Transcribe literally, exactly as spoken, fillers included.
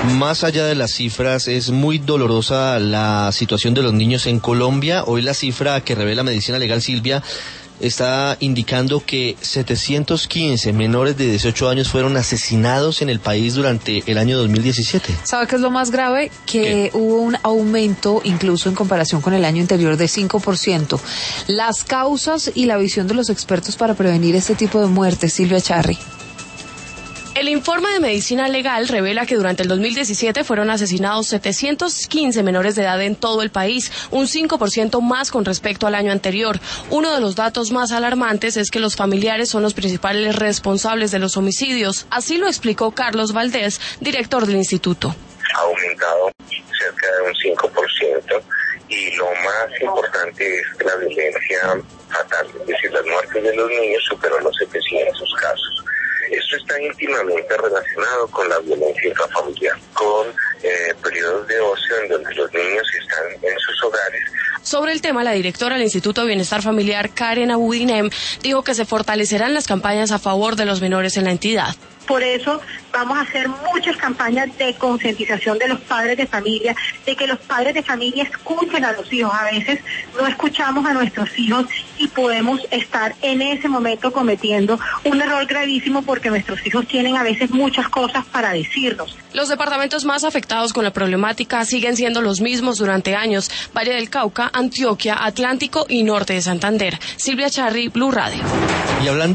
Más allá de las cifras, es muy dolorosa la situación de los niños en Colombia. Hoy la cifra que revela Medicina Legal, Silvia, está indicando que setecientos quince menores de dieciocho años fueron asesinados en el país durante el año dos mil diecisiete. ¿Sabe qué es lo más grave? Que ¿Qué? Hubo un aumento incluso en comparación con el año anterior de cinco por ciento. Las causas y la visión de los expertos para prevenir este tipo de muertes, Silvia Charri. El informe de Medicina Legal revela que durante el dos mil diecisiete fueron asesinados setecientos quince menores de edad en todo el país, un cinco por ciento más con respecto al año anterior. Uno de los datos más alarmantes es que los familiares son los principales responsables de los homicidios. Así lo explicó Carlos Valdés, director del instituto. Ha aumentado cerca de un cinco por ciento y lo más importante es que la violencia fatal, es decir, las muertes de los niños superó los setecientos casos. Esto está íntimamente relacionado con la violencia intrafamiliar, con eh, periodos de ocio en donde los niños están en sus hogares. Sobre el tema, la directora del Instituto de Bienestar Familiar, Karen Abudinem, dijo que se fortalecerán las campañas a favor de los menores en la entidad. Por eso vamos a hacer muchas campañas de concientización de los padres de familia, de que los padres de familia escuchen a los hijos. A veces no escuchamos a nuestros hijos y podemos estar en ese momento cometiendo un error gravísimo porque nuestros hijos tienen a veces muchas cosas para decirnos. Los departamentos más afectados con la problemática siguen siendo los mismos durante años: Valle del Cauca, Antioquia, Atlántico y Norte de Santander. Silvia Charri, Blue Radio. Y hablando